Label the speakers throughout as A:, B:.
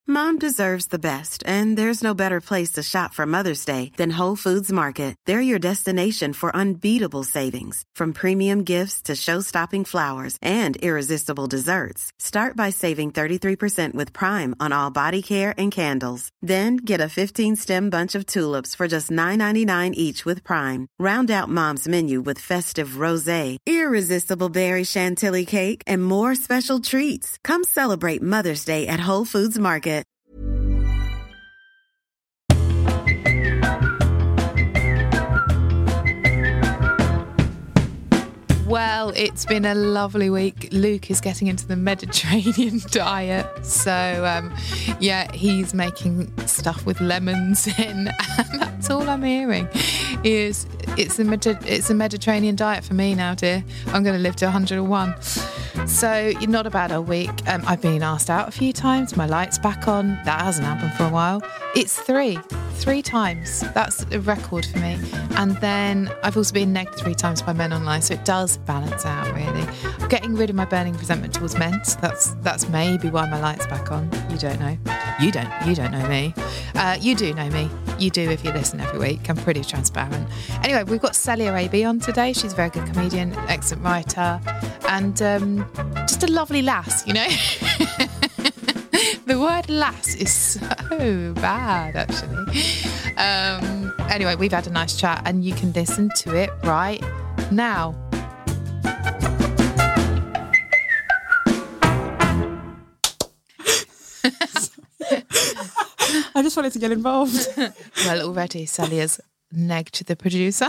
A: Mom deserves the best, and there's no better place to shop for Mother's Day than Whole Foods Market. They're your destination for unbeatable savings, from premium gifts to show-stopping flowers and irresistible desserts. Start by saving 33% with Prime on all body care and candles. Then get a 15-stem bunch of tulips for just $9.99 each with Prime. Round out Mom's menu with festive rosé, irresistible berry chantilly cake, and more special treats. Come celebrate Mother's Day at Whole Foods Market.
B: Well, it's been a lovely week. Luke is getting into the Mediterranean diet. So, he's making stuff with lemons in. And that's all I'm hearing. It's a Mediterranean diet for me now, dear. I'm going to live to 101. So, not a bad old week. I've been asked out a few times. My light's back on. That hasn't happened for a while. It's three times. That's a record for me. And then I've also been negged 3 times by men online. So it does balance out, really. I'm getting rid of my burning resentment towards men. So that's maybe why my light's back on. You don't know. You don't know me. You do know me. You do if you listen every week. I'm pretty transparent. Anyway, we've got Celia Raby on today. She's a very good comedian, excellent writer, and just a lovely lass, you know? The word lass is so bad, actually. Anyway, we've had a nice chat and you can listen to it right now.
C: I just wanted to get involved.
B: Well, already Celia's negged the producer.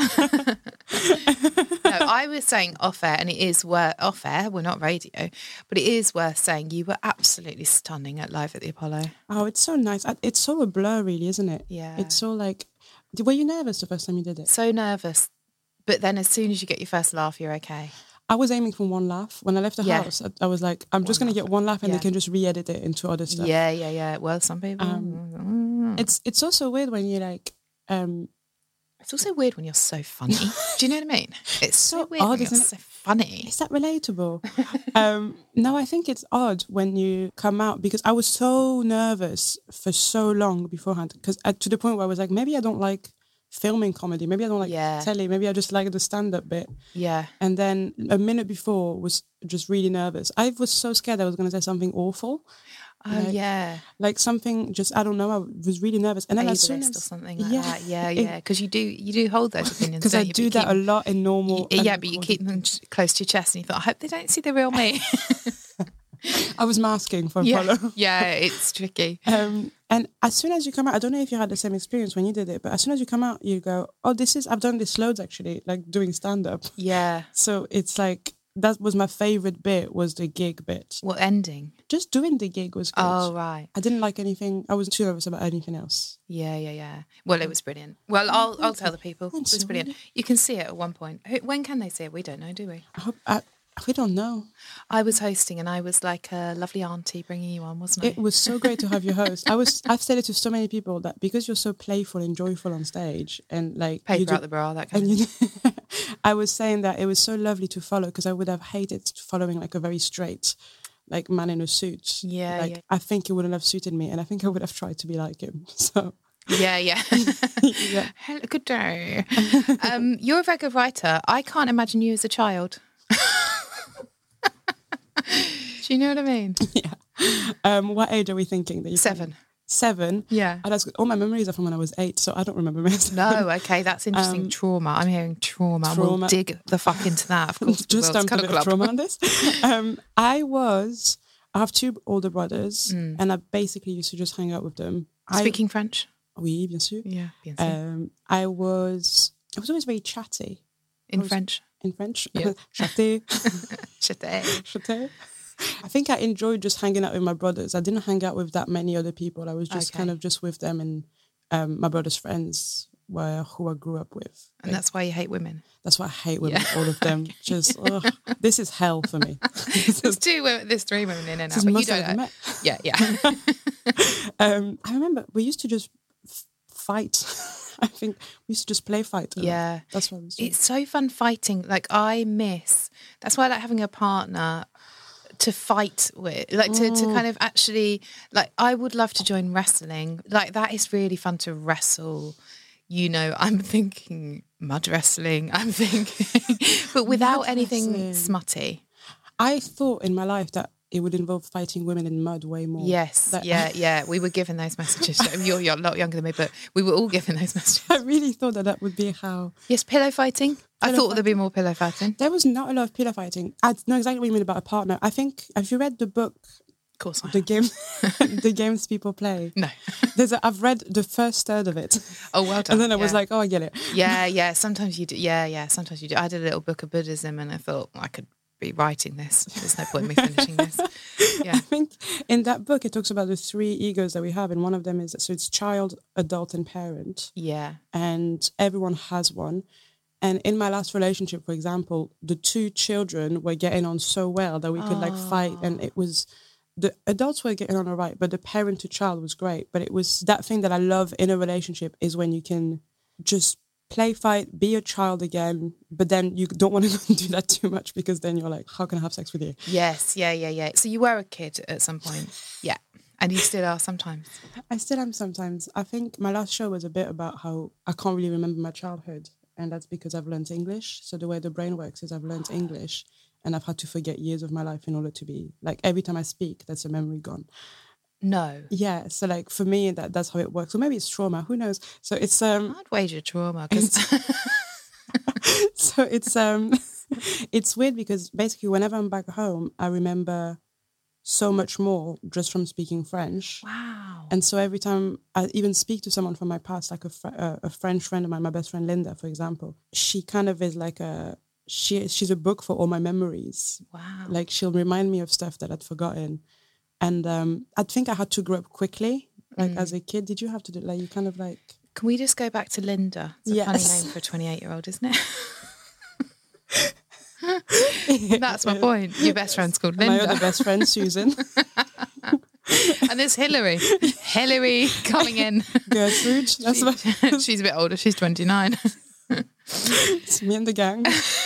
B: No, I was saying off air, and it is off air, we're not radio, but it is worth saying you were absolutely stunning at Live at the Apollo.
C: Oh, it's so nice. It's so a blur, really, isn't it?
B: Yeah.
C: It's so like, were you nervous the first time you did it?
B: So nervous. But then as soon as you get your first laugh, you're okay.
C: I was aiming for one laugh. When I left the house, I was like, I'm just going to get one laugh and they can just re-edit it into other stuff.
B: Yeah. Well, some people...
C: It's also weird when you're like...
B: It's also weird when you're so funny. Do you know what I mean? It's so weird
C: odd,
B: when you're
C: isn't it?
B: so funny.
C: Is that relatable? No, I think it's odd when you come out, because I was so nervous for so long beforehand, because to the point where I was like, maybe I don't like filming comedy, maybe I don't like telly, maybe I just like the stand-up bit.
B: Yeah.
C: And then a minute before was just really nervous. I was so scared I was going to say something awful. Like something just, I don't know, I was really nervous. And then as soon as...
B: or something like that. Yeah. Because you do hold those opinions,
C: because I do that a lot in normal...
B: Yeah, but you keep them close to your chest and you thought, I hope they don't see the real me.
C: I was masking for Apollo.
B: Yeah, it's tricky.
C: And as soon as you come out, I don't know if you had the same experience when you did it, but as soon as you come out, you go, oh, I've done this loads actually, like doing stand-up.
B: Yeah.
C: So it's like, that was my favourite bit, was the gig bit.
B: What ending?
C: Just doing the gig was good.
B: Oh, right.
C: I didn't like anything. I wasn't too nervous about anything else.
B: Yeah. Well, it was brilliant. Well, I'll tell the people. It was brilliant. You can see it at one point. When can they see it? We don't know, do we?
C: We don't know.
B: I was hosting and I was like a lovely auntie bringing you on, wasn't I?
C: It was so great to have you host. I've said it to so many people that because you're so playful and joyful on stage and like...
B: Paper out the bra, that kind of thing.
C: I was saying that it was so lovely to follow, because I would have hated following like a very straight like man in a suit.
B: Yeah.
C: I think it wouldn't have suited me, and I think I would have tried to be like him. So...
B: Yeah. Hello, good day. You're a very good writer. I can't imagine you as a child. Do you know what I mean?
C: Yeah. What age are we thinking? That
B: 7.
C: 7?
B: Yeah.
C: Oh, that's good. All my memories are from when I was 8, so I don't remember my 7.
B: No, okay, that's interesting. Trauma. I'm hearing trauma. And we'll dig the fuck into that, of course.
C: Just dump a bit of trauma on this. I have 2 older brothers, and I basically used to just hang out with them.
B: Speaking French?
C: Oui, bien sûr.
B: Yeah, bien sûr.
C: I was always very chatty.
B: In French?
C: In French?
B: Yeah.
C: Chatty.
B: Chatty.
C: I think I enjoyed just hanging out with my brothers. I didn't hang out with that many other people. I was just kind of just with them and my brother's friends who I grew up with.
B: And that's why you hate women?
C: That's why I hate women, all of them. Just, this is hell for me.
B: There's 3 women in and out, but you don't know. Yeah.
C: I remember we used to just fight. I think we used to just play fight.
B: Yeah.
C: That's what we used to do.
B: It's so fun fighting. Like, that's why I like having a partner to fight with, like to kind of actually, like, I would love to join wrestling. Like, that is really fun to wrestle. You know, I'm thinking mud wrestling. I'm thinking, but without anything smutty.
C: I thought in my life that it would involve fighting women in mud way more.
B: Yes, yeah. We were given those messages. You're a lot younger than me, but we were all given those messages.
C: I really thought that would be how...
B: Yes, pillow fighting. I thought there'd be more pillow fighting.
C: There was not a lot of pillow fighting. I know exactly what you mean about a partner. I think, have you read the book?
B: Of course I have.
C: The game, the games people play.
B: No.
C: I've read the first third of it.
B: Oh, well done.
C: And then I was like, oh, I get it.
B: Yeah. Sometimes you do. Yeah. Sometimes you do. I did a little book of Buddhism and I thought I could be writing this. There's no point in me finishing this. Yeah.
C: I think in that book it talks about the 3 egos that we have, and one of them is, so it's child, adult and parent.
B: Yeah.
C: And everyone has one. And in my last relationship, for example, the 2 children were getting on so well that we could like fight, and it was, the adults were getting on all right, but the parent to child was great. But it was that thing that I love in a relationship, is when you can just play, fight, be a child again, but then you don't want to do that too much, because then you're like, how can I have sex with you?
B: Yes, yeah. So you were a kid at some point. Yeah. And you still are sometimes.
C: I still am sometimes. I think my last show was a bit about how I can't really remember my childhood. And that's because I've learned English. So the way the brain works is I've learned English and I've had to forget years of my life in order to be, like, every time I speak, that's a memory gone.
B: No.
C: Yeah. So like for me, that's how it works. Or maybe it's trauma. Who knows? So it's
B: I'd wager trauma.
C: So it's weird because basically whenever I'm back home, I remember so much more just from speaking French.
B: Wow.
C: And so every time I even speak to someone from my past, like a French friend of mine, my best friend Linda, for example, she kind of is like she's a book for all my memories.
B: Wow.
C: Like she'll remind me of stuff that I'd forgotten. And I think I had to grow up quickly. Like as a kid, did you have to do, like, you kind of like...
B: Can we just go back to Linda? It's a funny name for a 28-year-old, isn't it? That's my point. Your best friend's called Linda.
C: My other best friend, Susan.
B: And there's Hillary. Hillary coming in.
C: Gertrude.
B: She's a bit older. She's 29.
C: It's me and the gang.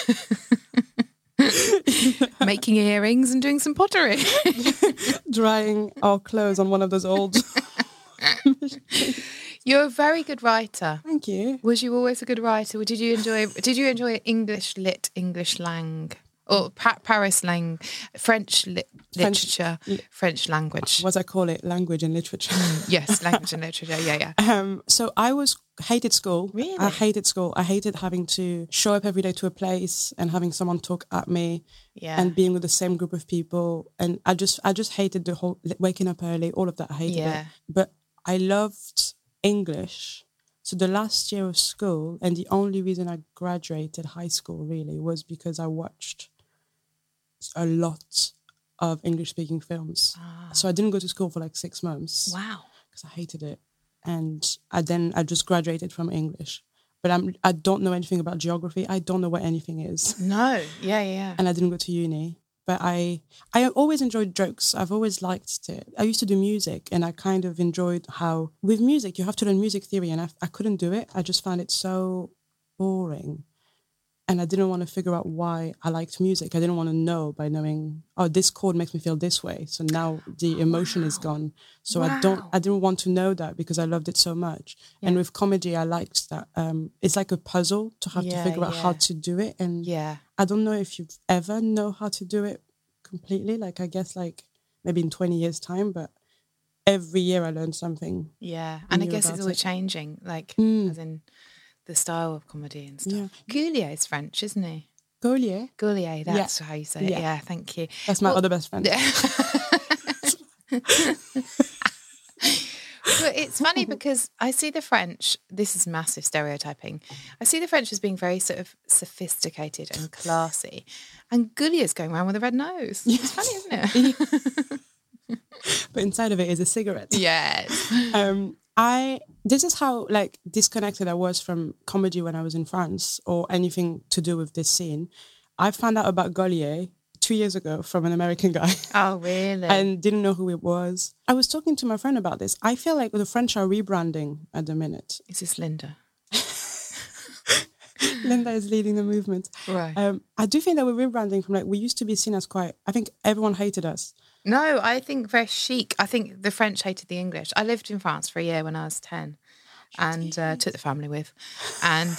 B: Making earrings and doing some pottery.
C: Drying our clothes on one of those old...
B: You're a very good writer.
C: Thank you.
B: Was you always a good writer? Did you enjoy English lit, English lang, or Paris lang, French literature, French language?
C: What I call it, language and literature.
B: Yes, language and literature. Yeah.
C: So I hated school.
B: Really?
C: I hated school. I hated having to show up every day to a place and having someone talk at me.
B: Yeah.
C: And being with the same group of people. And I just hated the whole waking up early, all of that. I hated it. But I loved English. So the last year of school, and the only reason I graduated high school really was because I watched a lot of English-speaking films. So I didn't go to school for like 6 months.
B: Wow.
C: Because I hated it. And I just graduated from English. But I don't know anything about geography. I don't know what anything is.
B: No. Yeah.
C: And I didn't go to uni. But I always enjoyed jokes. I've always liked it. I used to do music, and I kind of enjoyed how with music, you have to learn music theory, and I couldn't do it. I just found it so boring. And I didn't want to figure out why I liked music. I didn't want to know by knowing, oh, this chord makes me feel this way. So now the emotion is gone. So I didn't want to know that because I loved it so much. Yeah. And with comedy, I liked that. It's like a puzzle to have to figure out how to do it. And I don't know if you've ever know how to do it completely. Like, I guess like maybe in 20 years time, but every year I learned something.
B: Yeah. And I guess it's always changing, like as in the style of comedy and stuff. Yeah. Goulier is French, isn't he?
C: Goulier?
B: Goulier, that's how you say it. Yeah, thank you.
C: That's my other best friend.
B: Yeah. But it's funny because I see the French, this is massive stereotyping, I see the French as being very sort of sophisticated and classy. And Goulier's going around with a red nose. It's funny, isn't it?
C: But inside of it is a cigarette.
B: Yes.
C: This is how like disconnected I was from comedy when I was in France or anything to do with this scene. I found out about Gaulier 2 years ago from an American guy.
B: Oh, really?
C: And didn't know who it was. I was talking to my friend about this. I feel like the French are rebranding at the minute.
B: Is this Linda?
C: Linda is leading the movement.
B: Right.
C: I do think that we're rebranding from like, we used to be seen as quite, I think everyone hated us.
B: No, I think very chic. I think the French hated the English. I lived in France for a year when I was 10 and took the family with. And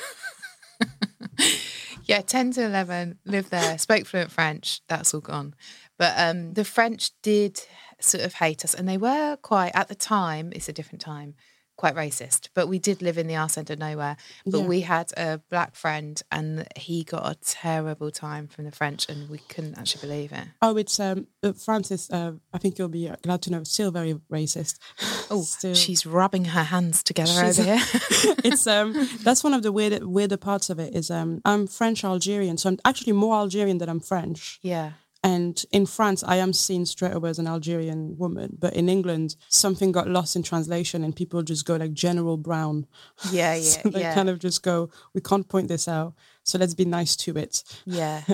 B: 10 to 11, lived there, spoke fluent French. That's all gone. But the French did sort of hate us. And they were quite, at the time, it's a different time, quite racist. But we did live in the arse end of nowhere. But we had a black friend and he got a terrible time from the French and we couldn't actually believe it.
C: Oh, it's Francis, I think you'll be glad to know, still very racist.
B: Oh, she's rubbing her hands together over here.
C: It's that's one of the weirder parts of it is I'm French Algerian, so I'm actually more Algerian than I'm French.
B: Yeah.
C: And in France, I am seen straight away as an Algerian woman. But in England, something got lost in translation and people just go like General Brown.
B: Yeah,
C: So they kind of just go, we can't point this out, so let's be nice to it.
B: Yeah.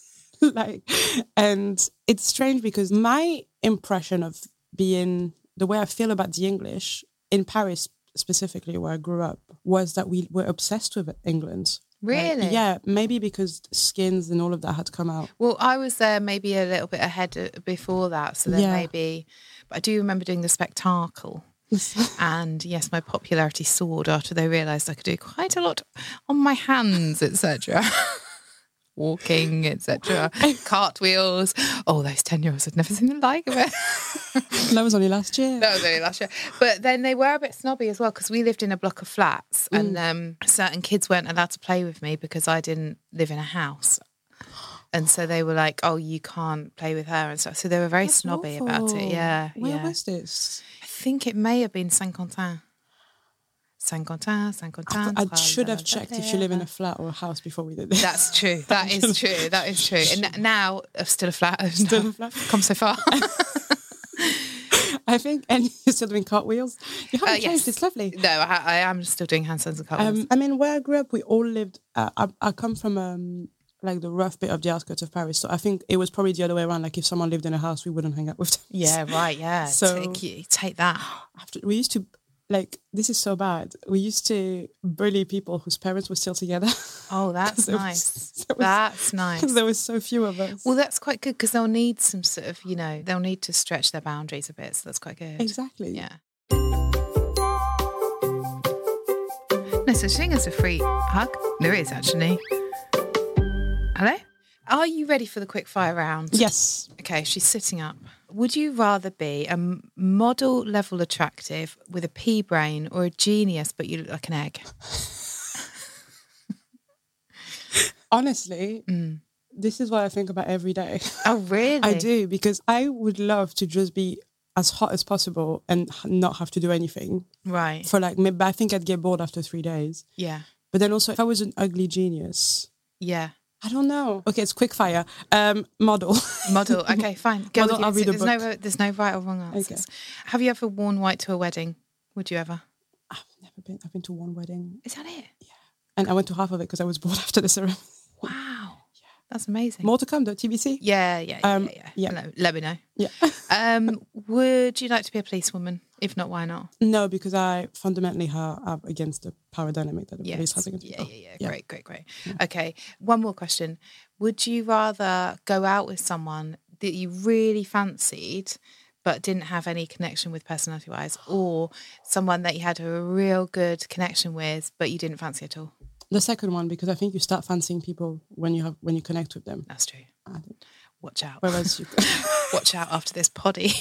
C: And it's strange because my impression of being, the way I feel about the English, in Paris specifically, where I grew up, was that we were obsessed with England.
B: Really?
C: Yeah, maybe because Skins and all of that had come out.
B: Well, I was there maybe a little bit ahead before that, so then maybe... But I do remember doing the spectacle. And yes, my popularity soared after they realised I could do quite a lot on my hands, etc. Walking, etc. Cartwheels. Oh, those 10-year-olds had never seen the like of it.
C: That was only last year.
B: That was only last year. But then they were a bit snobby as well because we lived in a block of flats and certain kids weren't allowed to play with me because I didn't live in a house. And so they were like, oh, you can't play with her and stuff. So they were very snobby about it. Yeah.
C: Where was this?
B: I think it may have been Saint-Quentin. Saint-Quentin.
C: I should have checked if you live in a flat or a house before we did this.
B: That's true. That is true. That is true. And now, still a flat.
C: Still a flat.
B: Come so far.
C: I think, and you're still doing cartwheels. You haven't changed. It's lovely.
B: No, I am still doing handstands and cartwheels.
C: I mean, where I grew up, we all lived. I come from like the rough bit of the outskirts of Paris, so I think it was probably the other way around. Like if someone lived in a house, we wouldn't hang out with them.
B: Yeah, right. Yeah.
C: So
B: take that.
C: We used to. Like, this is so bad. We used to bully people whose parents were still together.
B: Oh, that's nice. That's nice.
C: Because there was so few of us.
B: Well, that's quite good because they'll need some sort of, they'll need to stretch their boundaries a bit. So that's quite good.
C: Exactly.
B: Yeah. No such thing as a free hug. There is, actually. Hello? Are you ready for the quick fire round?
C: Yes.
B: Okay, she's sitting up. Would you rather be a model level attractive with a pea brain or a genius but you look like an egg?
C: Honestly, this is what I think about every day.
B: Oh, really?
C: I do, because I would love to just be as hot as possible and not have to do anything.
B: Right.
C: For like, maybe I think I'd get bored after 3 days.
B: Yeah.
C: But then also, if I was an ugly genius...
B: Yeah.
C: I don't know. Okay, it's quick fire. Model.
B: Model. Okay, fine. Go
C: Model,
B: with
C: I'll read a book.
B: There's no right or wrong answers.
C: Okay.
B: Have you ever worn white to a wedding? Would you ever?
C: I've never been. I've been to one wedding.
B: Is that it?
C: Yeah. And I went to half of it because I was bored after the ceremony.
B: Wow. Yeah. That's amazing.
C: More to come though, TBC?
B: Yeah. Let me know.
C: Yeah.
B: Would you like to be a policewoman? If not, why not?
C: No, because I fundamentally are against the power dynamic that the police has against people.
B: Yeah. Great. Yeah. Okay, one more question. Would you rather go out with someone that you really fancied but didn't have any connection with personality-wise, or someone that you had a real good connection with but you didn't fancy at all?
C: The second one, because I think you start fancying people when you connect with them.
B: That's true. Watch out.
C: Whereas you
B: watch out after this poddy.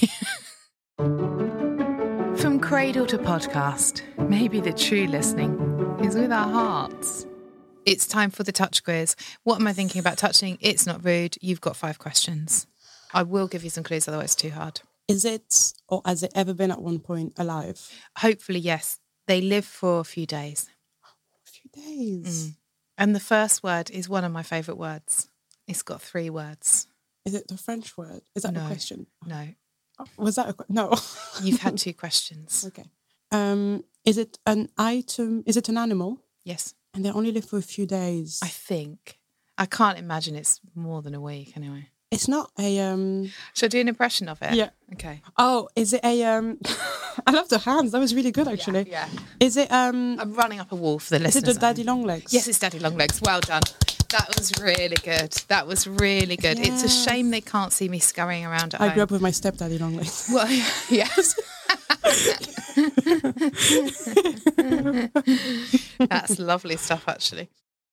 B: From cradle to podcast, maybe the true listening is with our hearts. It's time for the touch quiz. What am I thinking about touching? It's not rude. You've got 5 questions. I will give you some clues, otherwise it's too hard.
C: Is it, or has it ever been at one point alive?
B: Hopefully, yes. They live for a few days.
C: A few days?
B: And the first word is one of my favourite words. It's got 3 words.
C: Is it the French word? Is that the question?
B: No.
C: Was that no?
B: You've had 2 questions.
C: Okay. Is it an item? Is it an animal?
B: Yes.
C: And they only live for a few days.
B: I think. I can't imagine it's more than a week anyway.
C: It's not a
B: Should I do an impression of it?
C: Yeah.
B: Okay.
C: Oh, is it a I love the hands. That was really good, actually.
B: Yeah.
C: Is it
B: I'm running up a wall for the
C: is
B: listeners.
C: it the Daddy Long Legs?
B: Yes, it's Daddy Long Legs. Well done. That was really good. It's a shame they can't see me scurrying around at home.
C: I grew up with my stepdaddy Long Legs.
B: Well, yes. That's lovely stuff, actually.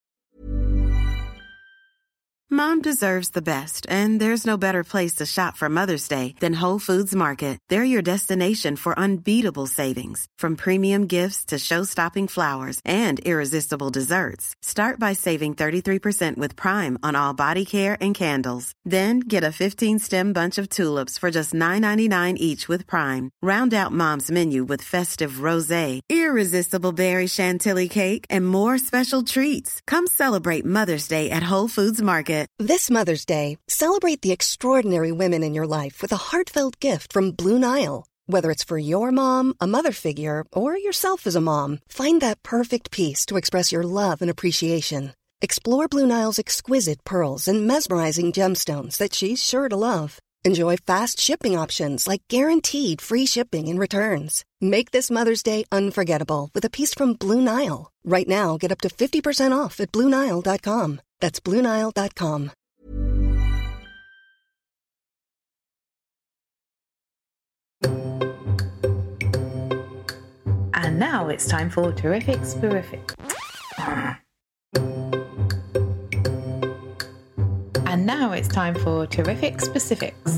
A: Mom deserves the best, and there's no better place to shop for Mother's Day than Whole Foods Market. They're your destination for unbeatable savings, from premium gifts to show-stopping flowers and irresistible desserts. Start by saving 33% with Prime on all body care and candles. Then get a 15-stem bunch of tulips for just $9.99 each with Prime. Round out Mom's menu with festive rosé, irresistible berry chantilly cake, and more special treats. Come celebrate Mother's Day at Whole Foods Market.
D: This Mother's Day, celebrate the extraordinary women in your life with a heartfelt gift from Blue Nile. Whether it's for your mom, a mother figure, or yourself as a mom, find that perfect piece to express your love and appreciation. Explore Blue Nile's exquisite pearls and mesmerizing gemstones that she's sure to love. Enjoy fast shipping options like guaranteed free shipping and returns. Make this Mother's Day unforgettable with a piece from Blue Nile. Right now, get up to 50% off at BlueNile.com. That's BlueNile.com.
B: And now it's time for Terrific Sporific. And now it's time for Terrific Specifics.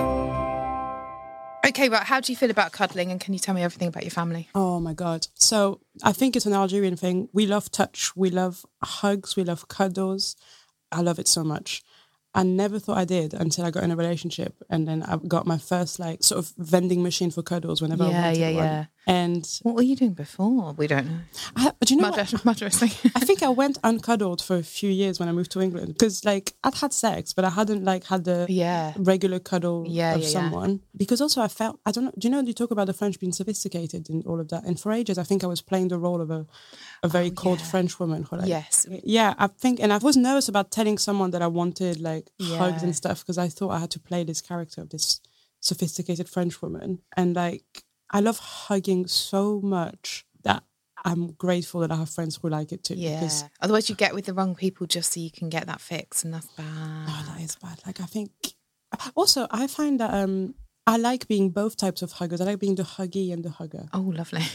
B: Okay, right, how do you feel about cuddling, and can you tell me everything about your family?
C: Oh my God. So I think it's an Algerian thing. We love touch. We love hugs. We love cuddles. I love it so much. I never thought I did until I got in a relationship, and then I got my first like sort of vending machine for cuddles whenever I wanted one. And
B: what were you doing before? We don't know.
C: Do you know what?
B: Motherlessly.
C: I think I went uncuddled for a few years when I moved to England, because like I'd had sex, but I hadn't like had the regular cuddle of someone. Because also I felt, I don't know, do you know, you talk about the French being sophisticated and all of that, and for ages I think I was playing the role of a very cold French woman. Who, like,
B: yes.
C: Yeah, I think, and I was nervous about telling someone that I wanted like hugs and stuff, because I thought I had to play this character of this sophisticated French woman. And like, I love hugging so much that I'm grateful that I have friends who like it too.
B: Yeah.
C: Because
B: otherwise you get with the wrong people just so you can get that fix, and that's bad.
C: Oh, that is bad. Like, I think also I find that I like being both types of huggers. I like being the huggy and the hugger.
B: Oh, lovely.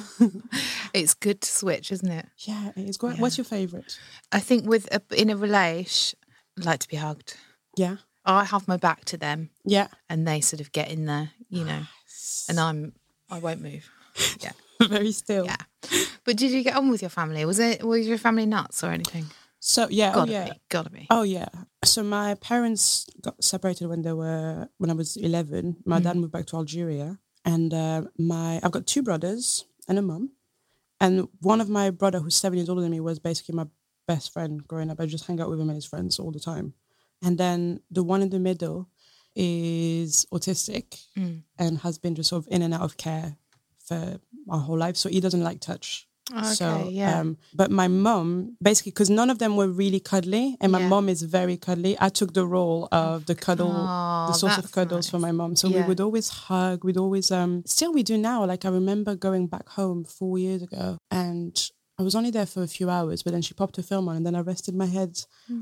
B: It's good to switch, isn't it?
C: Yeah, it is great.
B: Yeah.
C: What's your favourite?
B: I think in a relation, I like to be hugged.
C: Yeah.
B: I have my back to them.
C: Yeah.
B: And they sort of get in there, you know, and I won't move. Yeah.
C: Very still.
B: Yeah. But did you get on with your family? Was your family nuts or anything?
C: So yeah,
B: Gotta be.
C: Oh yeah. So my parents got separated when I was 11. My dad moved back to Algeria, and I've got two brothers and a mum, and one of my brother, who's 7 years older than me, was basically my best friend growing up. I just hang out with him and his friends all the time. And then the one in the middle is autistic and has been just sort of in and out of care for our whole life. So he doesn't like touch.
B: Okay,
C: so,
B: yeah.
C: But my mum, basically, because none of them were really cuddly, and my mum is very cuddly, I took the role of the source of cuddles for my mum. So we would always hug, we'd always, still we do now. Like, I remember going back home 4 years ago, and I was only there for a few hours, but then she popped a film on, and then I rested my head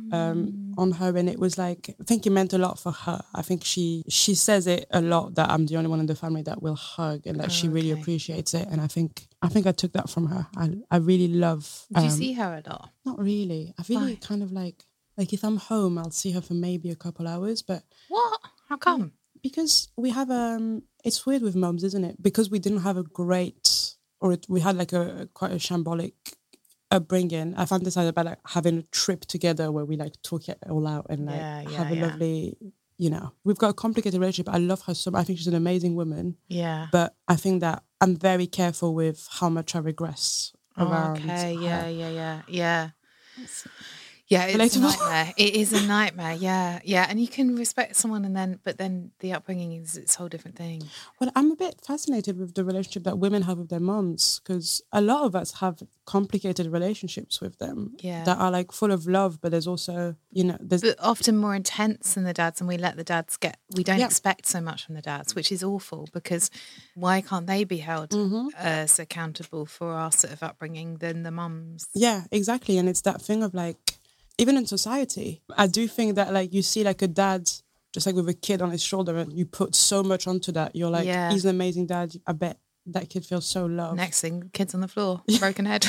C: on her, and it was like, I think it meant a lot for her. I think she says it a lot, that I'm the only one in the family that will hug, and that she really appreciates it. And I think I took that from her. I really love.
B: Do you see her a lot?
C: Not really. I really kind of like if I'm home, I'll see her for maybe a couple hours. But
B: what? How come?
C: Because we have it's weird with mums, isn't it? Because we didn't have a great. We had like quite a shambolic upbringing. I fantasized about like having a trip together where we like talk it all out and like have a lovely, you know, we've got a complicated relationship. I love her so much. I think she's an amazing woman. Yeah. But I think that I'm very careful with how much I regress around her.
B: Yeah. Yeah, it's a
C: relatable.
B: nightmare. It is a nightmare. Yeah, yeah. And you can respect someone, but then the upbringing is it's a whole different thing.
C: Well, I'm a bit fascinated with the relationship that women have with their moms, because a lot of us have complicated relationships with them that are like full of love, but there's also, there's
B: but often more intense than the dads, and we let the dads we don't expect so much from the dads, which is awful, because why can't they be held as accountable for our sort of upbringing than the mums?
C: Yeah, exactly. And it's that thing of like, even in society, I do think that like you see like a dad just like with a kid on his shoulder and you put so much onto that. You're like, he's an amazing dad. I bet that kid feels so loved.
B: Next thing, kids on the floor, broken head.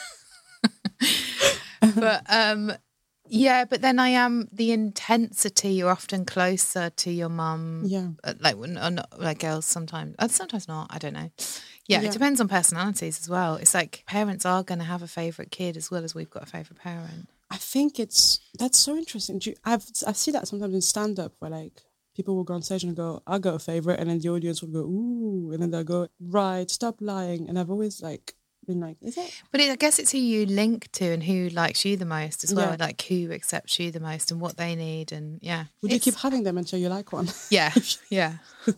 B: But but then the intensity, you're often closer to your mum. Yeah. Like girls sometimes not, I don't know. Yeah, it depends on personalities as well. It's like parents are going to have a favourite kid as well as we've got a favourite parent.
C: I think that's so interesting. I see that sometimes in stand-up where like people will go on stage and go, I got a favourite, and then the audience will go, ooh, and then they'll go, right, stop lying. And I've always like been like, is it?
B: But I guess it's who you link to and who likes you the most as well, like who accepts you the most and what they need, and
C: Would you keep having them until you like one?
B: Yeah, yeah.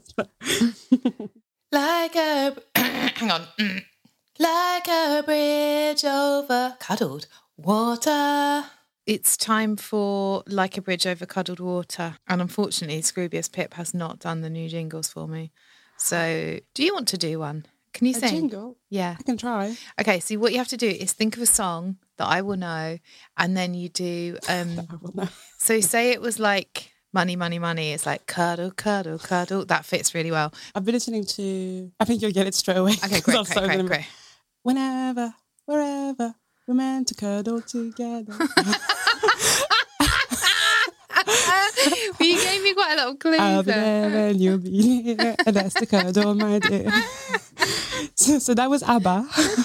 B: Like a hang on, like a bridge over cuddled water. It's time for Like a Bridge Over Cuddled Water. And unfortunately, Scroobius Pip has not done the new jingles for me. So do you want to do one? Can you sing?
C: Jingle?
B: Yeah.
C: I can try.
B: Okay, so what you have to do is think of a song that I will know, and then you do...
C: I will know.
B: So say it was like money, money, money. It's like cuddle, cuddle, cuddle. That fits really well.
C: I've been listening to... I think you'll get it straight away.
B: Okay, great.
C: Whenever, wherever... we're meant to cuddle together.
B: Well, you gave me quite a lot of clues.
C: I'll be there and you'll be here, and that's the cuddle, my dear. So that was ABBA.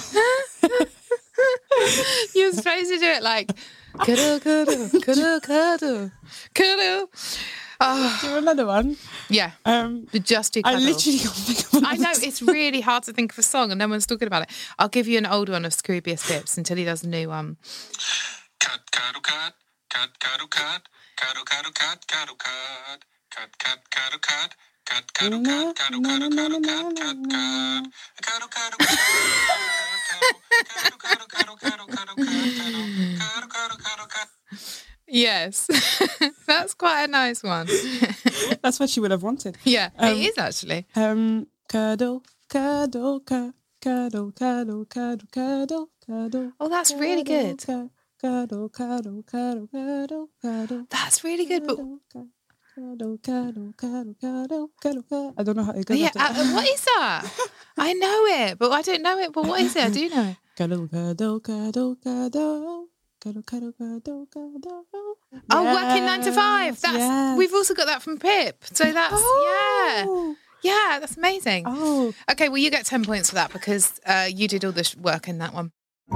B: You're supposed to do it like cuddle, cuddle, cuddle, cuddle, cuddle. Oh.
C: Do you remember the one?
B: Yeah. Just do cuddle.
C: I literally can't think of one.
B: I know, it's really hard to think of a song and no one's talking about it. I'll give you an old one of Scroobius Pips until he does a new one.
E: Cut, cuddle, cut, cut, cuddle, cut, cuddle, cuddle, cut, cuddle, cut, cut, cut, cuddle, cut, cut, cuddle, cut, cuddle, cuddle, cuddle, cut, cut, cut, cuddle, cuddle, cuddle, cuddle, cuddle, cuddle, cuddle, cuddle, cuddle, cuddle, cuddle.
B: Yes, that's quite a nice one.
C: That's what she would have wanted.
B: Yeah, it is actually.
C: Cuddle, cuddle, cuddle, cuddle, cuddle, cuddle, cuddle.
B: Oh, that's really good.
C: Cuddle, cuddle, cuddle, cuddle, cuddle.
B: That's really good, but
C: cuddle, cuddle, cuddle, cuddle, cuddle. I don't know how it goes.
B: Yeah, what is that? I know it, but I don't know it. But what is it? I do know it.
C: Cuddle, cuddle, cuddle, cuddle. Cuddle, cuddle, cuddle, cuddle.
B: Oh, Working 9 to 5. That's We've also got that from Pip. So that's yeah, that's amazing.
C: Oh,
B: okay. Well, you get 10 points for that because you did all the work in that one.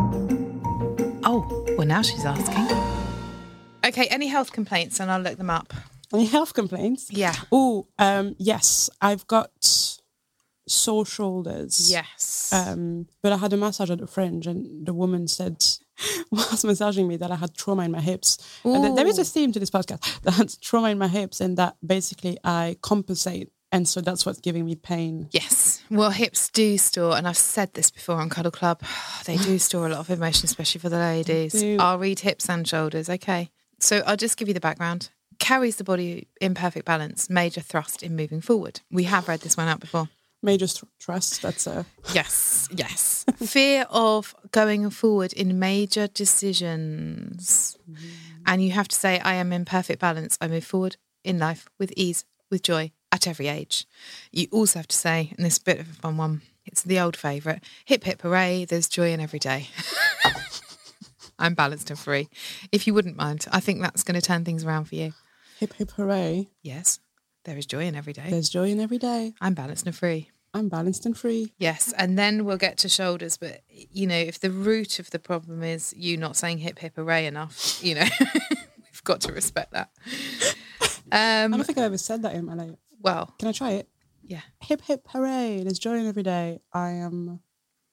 B: Oh, well, now she's asking. Okay, any health complaints, and I'll look them up.
C: Any health complaints?
B: Yeah.
C: Oh, yes. I've got sore shoulders.
B: Yes.
C: But I had a massage at the Fringe, and the woman said, whilst massaging me, that I had trauma in my hips. And there is a theme to this podcast, that I had trauma in my hips, and that basically I compensate. And so that's what's giving me pain.
B: Yes. Well, hips do store, and I've said this before on Cuddle Club, they do store a lot of emotion, especially for the ladies. I'll read hips and shoulders. Okay. So I'll just give you the background. Carries the body in perfect balance, major thrust in moving forward. We have read this one out before.
C: Major thrust, that's a...
B: Yes. Fear of going forward in major decisions. And you have to say, I am in perfect balance. I move forward in life with ease, with joy, at every age. You also have to say, and this is a bit of a fun one, it's the old favourite, hip hip hooray, there's joy in every day. I'm balanced and free. If you wouldn't mind, I think that's going to turn things around for you.
C: Hip hip hooray.
B: Yes, there is joy in every day.
C: There's joy in every day.
B: I'm balanced and free.
C: I'm balanced and free.
B: Yes, and then we'll get to shoulders. But, you know, if the root of the problem is you not saying hip hip hooray enough, you know, we've got to respect that.
C: I don't think I ever said that in my life.
B: Well,
C: can I try it?
B: Yeah.
C: Hip hip hooray, there's joy in every day. I am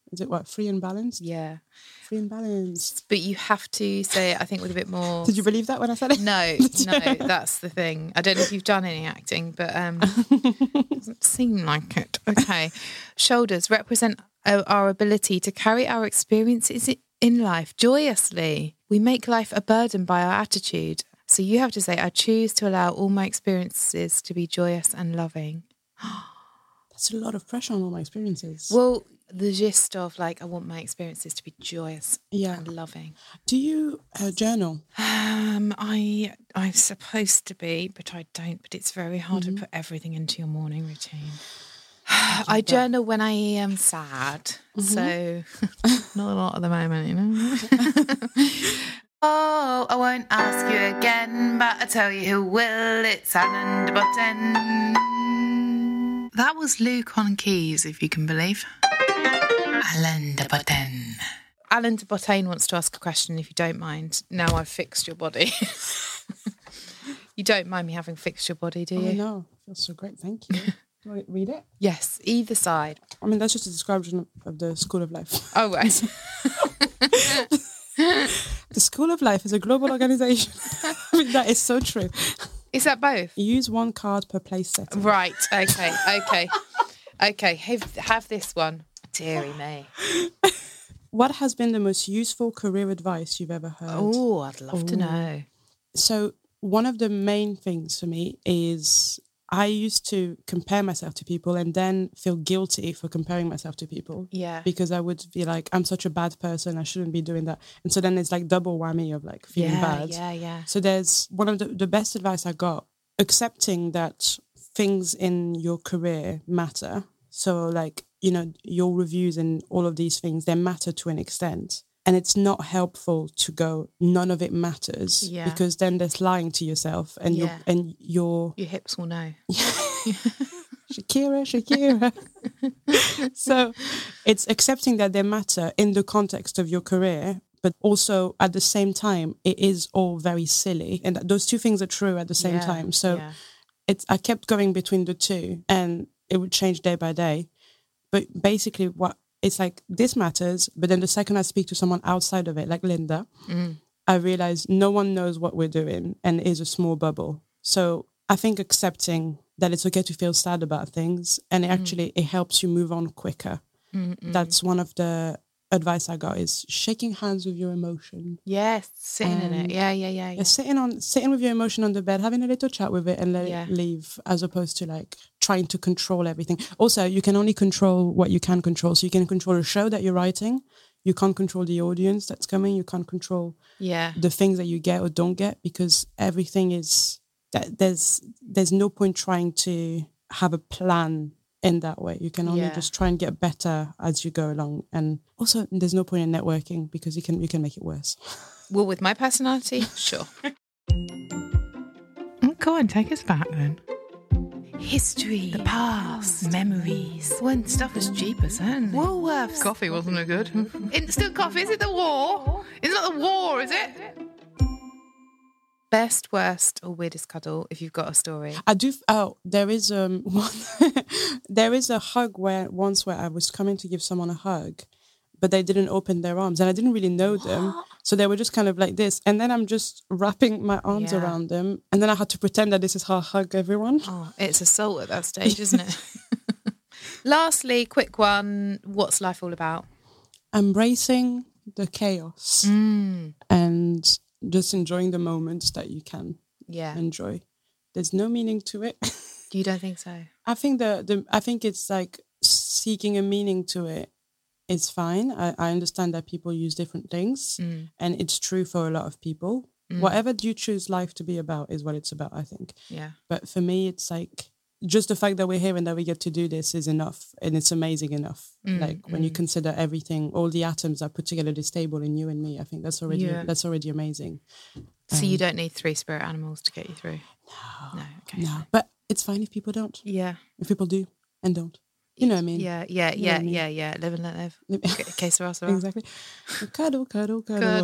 C: Is it what? Free and balanced?
B: Yeah.
C: Free and balanced.
B: But you have to say it, I think, with a bit more...
C: Did you believe that when I said it?
B: No, that's the thing. I don't know if you've done any acting, but doesn't seem like it. Okay. Shoulders represent our ability to carry our experiences in life joyously. We make life a burden by our attitude. So you have to say, I choose to allow all my experiences to be joyous and loving.
C: That's a lot of pressure on all my experiences.
B: Well, the gist of like, I want my experiences to be joyous and loving.
C: Do you journal?
B: I'm supposed to be, but I don't. But it's very hard to put everything into your morning routine. I journal when I am sad, so not a lot at the moment, you know. Oh, I won't ask you again, but I tell you who will. It's Alain de Botton. That was Luke on keys, if you can believe. Alain de Botton. Alain de Botton wants to ask a question, if you don't mind. Now I've fixed your body. You don't mind me having fixed your body, do you?
C: Oh, no. Feels so great. Thank you. Do you want to read it?
B: Yes, either side.
C: I mean, that's just a description of the School of Life.
B: Oh, right.
C: The School of Life is a global organisation. I mean, that is so true.
B: Is that both?
C: You use one card per place setting.
B: Right, okay. Okay, have this one. Deary me.
C: What has been the most useful career advice you've ever heard?
B: Oh, I'd love to know.
C: So one of the main things for me is I used to compare myself to people and then feel guilty for comparing myself to people.
B: Yeah.
C: Because I would be like, I'm such a bad person. I shouldn't be doing that. And so then it's like double whammy of like feeling bad.
B: Yeah.
C: So there's one of the best advice I got, accepting that things in your career matter. So like, you know, your reviews and all of these things, they matter to an extent. And it's not helpful to go, none of it matters, because then there's lying to yourself and your
B: hips will know.
C: Shakira. So it's accepting that they matter in the context of your career, but also at the same time, it is all very silly. And those two things are true at the same time. So I kept going between the two and it would change day by day. But basically it's like, this matters, but then the second I speak to someone outside of it, like Linda, I realize no one knows what we're doing and it is a small bubble. So I think accepting that it's okay to feel sad about things and it helps you move on quicker. That's one of the advice I got, is shaking hands with your emotion.
B: Yes, sitting in it. Yeah.
C: Sitting with your emotion on the bed, having a little chat with it and let it leave, as opposed to like trying to control everything. Also, you can only control what you can control. So you can control a show that you're writing. You can't control the audience that's coming. You can't control the things that you get or don't get, because everything is that there's no point trying to have a plan in that way. You can only just try and get better as you go along. And also there's no point in networking, because you can make it worse.
B: Well, with my personality, sure. Go on, take us back then. History, the past, memories. When stuff was cheaper, certainly. Woolworths. Coffee wasn't it good? Instant coffee, is it the war? It's not the war, is it? Best, worst, or weirdest cuddle, if you've got a story.
C: I do. Oh, there is one. There is a hug where I was coming to give someone a hug, but they didn't open their arms, and I didn't really know them, so they were just kind of like this, and then I'm just wrapping my arms around them, and then I had to pretend that this is how I hug everyone.
B: Oh, it's assault at that stage, isn't it? Lastly, quick one. What's life all about?
C: Embracing the chaos and just enjoying the moments that you can enjoy. There's no meaning to it.
B: You don't think so?
C: I think I think it's like seeking a meaning to it is fine. I understand that people use different things, and it's true for a lot of people. Whatever you choose life to be about is what it's about, I think.
B: Yeah.
C: But for me, it's like just the fact that we're here and that we get to do this is enough, and it's amazing enough. When you consider everything, all the atoms are put together to stable in you and me, I think that's already amazing.
B: So you don't need 3 spirit animals to get you through? No. Okay.
C: No, but it's fine if people don't.
B: Yeah.
C: If people do and don't. You know what I mean?
B: Yeah. Live and let live. Que sera, sera.
C: Exactly. Cuddle.
B: Cuddle.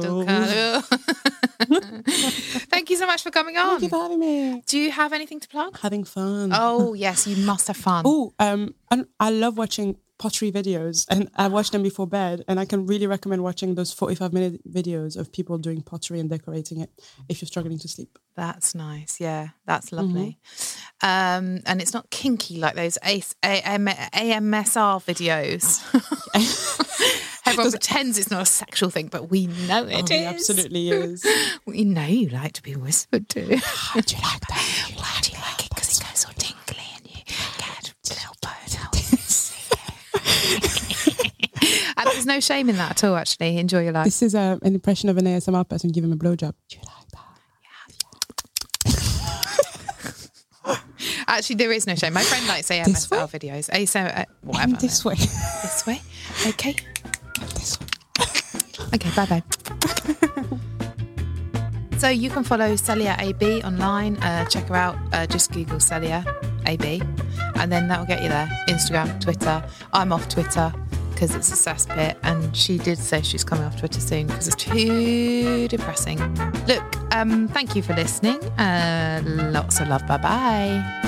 B: Thank you so much for coming on.
C: Thank you for having me.
B: Do you have anything to plug?
C: Having fun.
B: Oh, yes, you must have fun.
C: Oh, I love watching pottery videos, and I watch them before bed, and I can really recommend watching those 45-minute videos of people doing pottery and decorating it if you're struggling to sleep.
B: That's nice. Yeah, that's lovely. And it's not kinky like those AMSR videos. Everyone pretends it's not a sexual thing, but we know it is.
C: It absolutely is.
B: We know you like to be whispered to.
C: Do you like that?
B: Why do you like it? Because it goes all tingly and you get little bones. And there's no shame in that at all, actually. Enjoy your life.
C: This is an impression of an ASMR person giving a blowjob. Do you like that?
B: Actually, there is no shame. My friend likes AMSL videos. Whatever.
C: This way.
B: This way? Okay.
C: This way.
B: Okay, bye-bye. So you can follow Celia AB online. Check her out. Just Google Celia AB. And then that'll get you there. Instagram, Twitter. I'm off Twitter because it's a cesspit. And she did say she's coming off Twitter soon because it's too depressing. Look, thank you for listening. Lots of love. Bye-bye.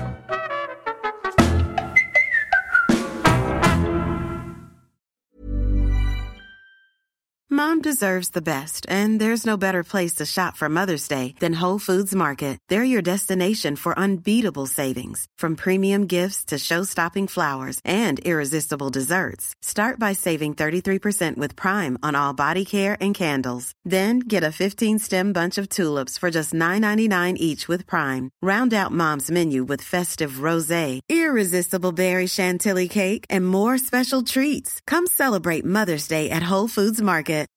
A: Mom deserves the best, and there's no better place to shop for Mother's Day than Whole Foods Market. They're your destination for unbeatable savings, from premium gifts to show-stopping flowers and irresistible desserts. Start by saving 33% with Prime on all body care and candles. Then get a 15-stem bunch of tulips for just $9.99 each with Prime. Round out Mom's menu with festive rosé, irresistible berry chantilly cake, and more special treats. Come celebrate Mother's Day at Whole Foods Market.